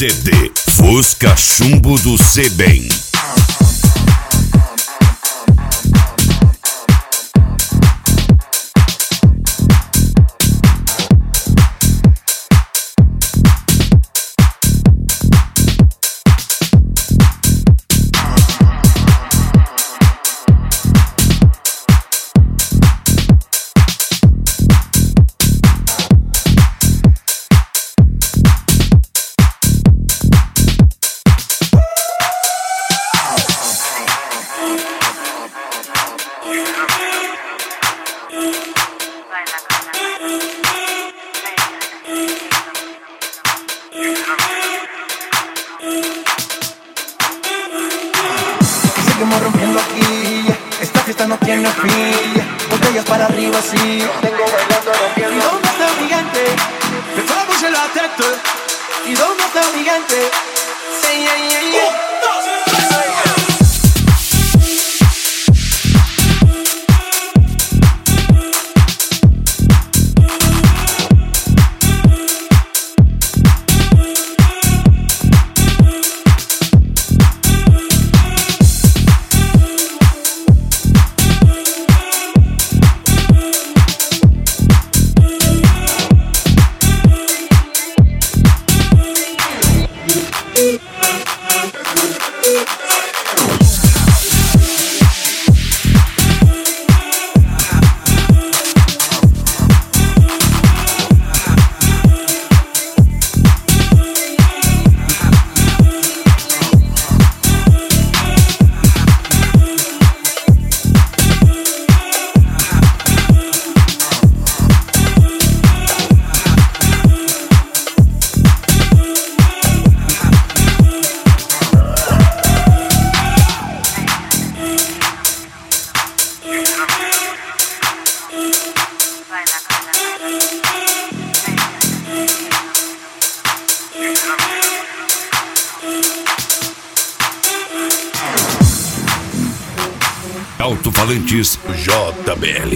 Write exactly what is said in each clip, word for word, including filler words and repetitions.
C D Fusca Chumbo do Sebem. Seguimos rompiendo aquí, esta fiesta no tiene fin. Botellas para arriba, sí. Vengo bailando, rompiendo. ¿Y dónde está el gigante? Que toi bouger la tête. ¿Y dónde está el gigante? Say yeah, yeah, yeah. Un, dos, tres, yeah. Alto-falantes J B L.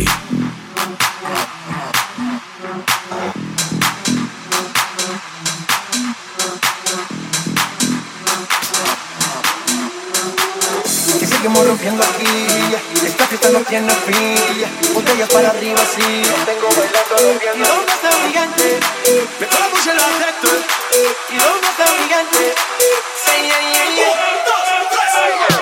Que seguimos rompiendo aquí, esta fiesta no tiene fin. Botellas para arriba, sí. Vengo bailando, rompiendo. ¿Y dónde está el gigante? Que toi bouger la tête. ¿Y dónde está el gigante? Say yeah, yeah, yeah. Un, dos, tres, yeah.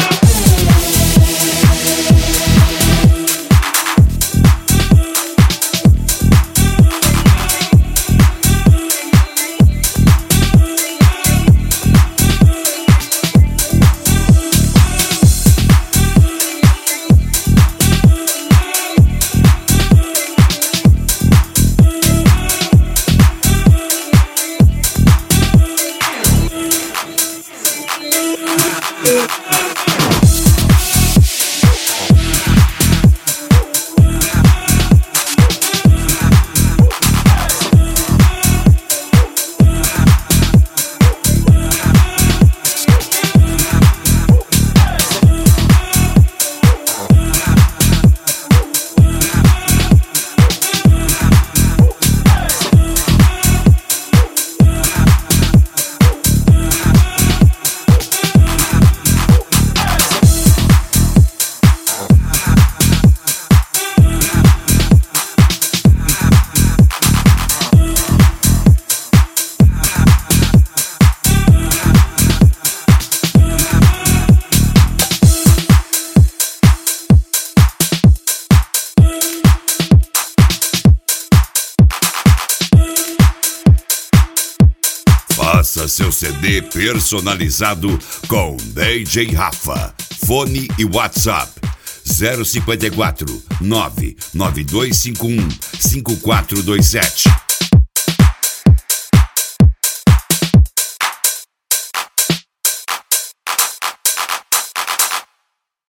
Faça seu C D personalizado com D J Rafa. Fone e WhatsApp zero cinquenta e quatro, nove nove dois cinco um, cinco quatro dois sete.